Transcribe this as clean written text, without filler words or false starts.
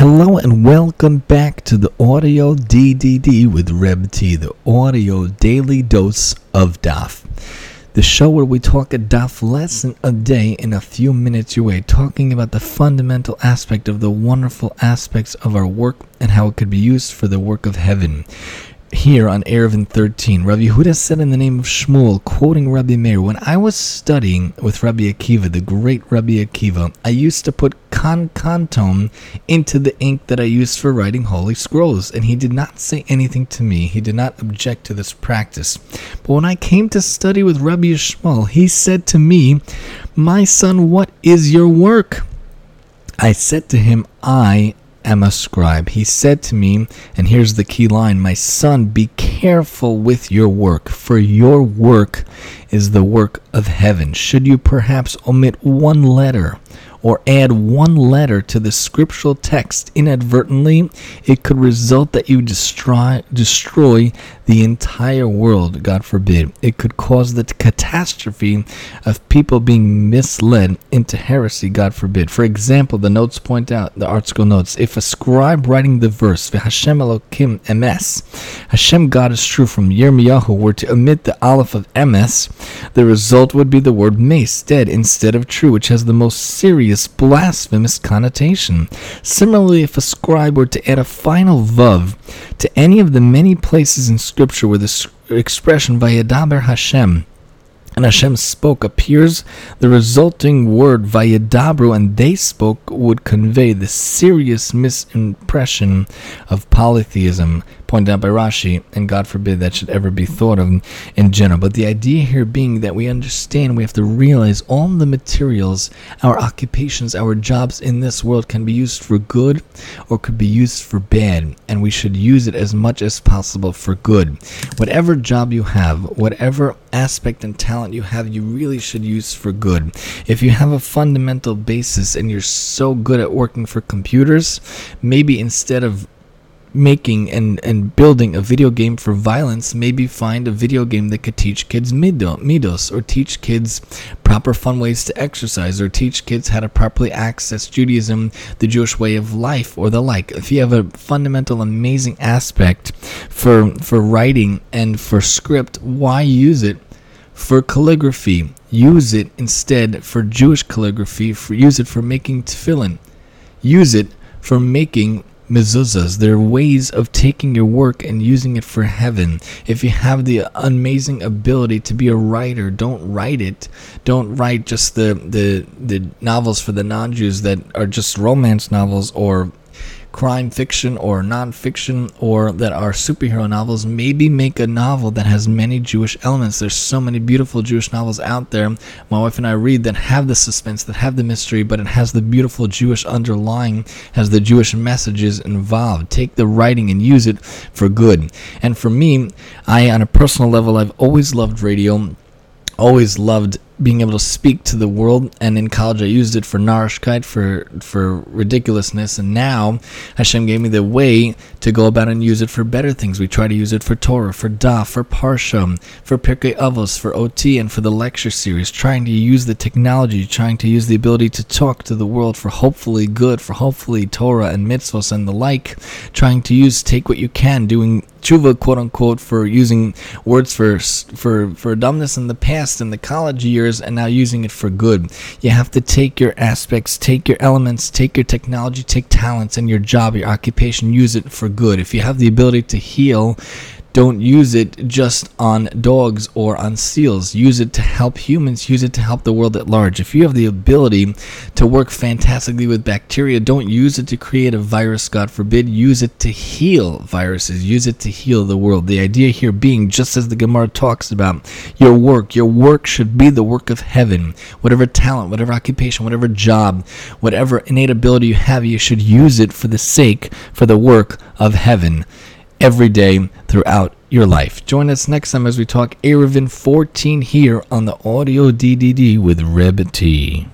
Hello and welcome back to the Audio DDD with Reb T, the audio daily dose of Daf. The show where we talk a Daf lesson a day in a few minutes your way, talking about the fundamental aspect of the wonderful aspects of our work and how it could be used for the work of heaven. Here on Eruvin 13, Rabbi Yehuda said in the name of Shmuel, quoting Rabbi Meir, when I was studying with Rabbi Akiva, the great Rabbi Akiva, I used to put kanton into the ink that I used for writing holy scrolls, and he did not say anything to me. He did not object to this practice. But when I came to study with Rabbi Yishmael, he said to me, "My son, what is your work?" I said to him, "I am a scribe." He said to me, and here's the key line, "My son, be careful with your work, for your work is the work of heaven. Should you perhaps omit one letter or add one letter to the scriptural text inadvertently, it could result that you destroy the entire world, God forbid. It could cause the catastrophe of people being misled into heresy, God forbid." For example, the notes point out, the article notes, if a scribe writing the verse, V'Hashem Elokim Emes, Hashem God is true, from Yirmiyahu, were to omit the aleph of Emes, the result would be the word mace, dead, instead of true, which has the most serious blasphemous connotation. Similarly, if a scribe were to add a final vav to any of the many places in Scripture where the expression Vayedaber Hashem and Hashem spoke appears, the resulting word Vayedabru and they spoke would convey the serious misimpression of polytheism, pointed out by Rashi, and God forbid that should ever be thought of in general. But the idea here being that we understand, we have to realize all the materials, our occupations, our jobs in this world can be used for good or could be used for bad, and we should use it as much as possible for good. Whatever job you have, whatever aspect and talent you have, you really should use for good. If you have a fundamental basis and you're so good at working for computers, maybe instead of making and building a video game for violence, maybe find a video game that could teach kids midos, or teach kids proper fun ways to exercise, or teach kids how to properly access Judaism, the Jewish way of life, or the like. If you have a fundamental amazing aspect for writing and for script, why use it for calligraphy? Use it instead for Jewish calligraphy, use it for making tefillin, use it for making mezuzahs. There are ways of taking your work and using it for heaven. If you have the amazing ability to be a writer, don't write it. Don't write just the novels for the non-Jews that are just romance novels or crime fiction or non-fiction, or that are superhero novels. Maybe make a novel that has many Jewish elements. There's so many beautiful Jewish novels out there, my wife and I read, that have the suspense, that have the mystery, but it has the beautiful Jewish underlying, has the Jewish messages involved. Take the writing and use it for good. And for me, on a personal level, I've always loved radio, always loved being able to speak to the world, and in college I used it for narishkeit, for ridiculousness, and now Hashem gave me the way to go about and use it for better things. We try to use it for Torah, for Daf, for Parsha, for Pirkei Avos, for OT, and for the lecture series, trying to use the technology, trying to use the ability to talk to the world for hopefully good, for hopefully Torah and mitzvos and the like, trying to take what you can, doing tshuva, quote unquote, for using words for dumbness in the past, in the college years, and now using it for good. You have to take your aspects, take your elements, take your technology, take talents and your job, your occupation, use it for good. If you have the ability to heal, don't use it just on dogs or on seals. Use it to help humans. Use it to help the world at large. If you have the ability to work fantastically with bacteria, don't use it to create a virus, God forbid. Use it to heal viruses. Use it to heal the world. The idea here being, just as the Gemara talks about, your work should be the work of heaven. Whatever talent, whatever occupation, whatever job, whatever innate ability you have, you should use it for the work of heaven, every day throughout your life. Join us next time as we talk Eruvin 14 here on the Audio DDD with Reb T.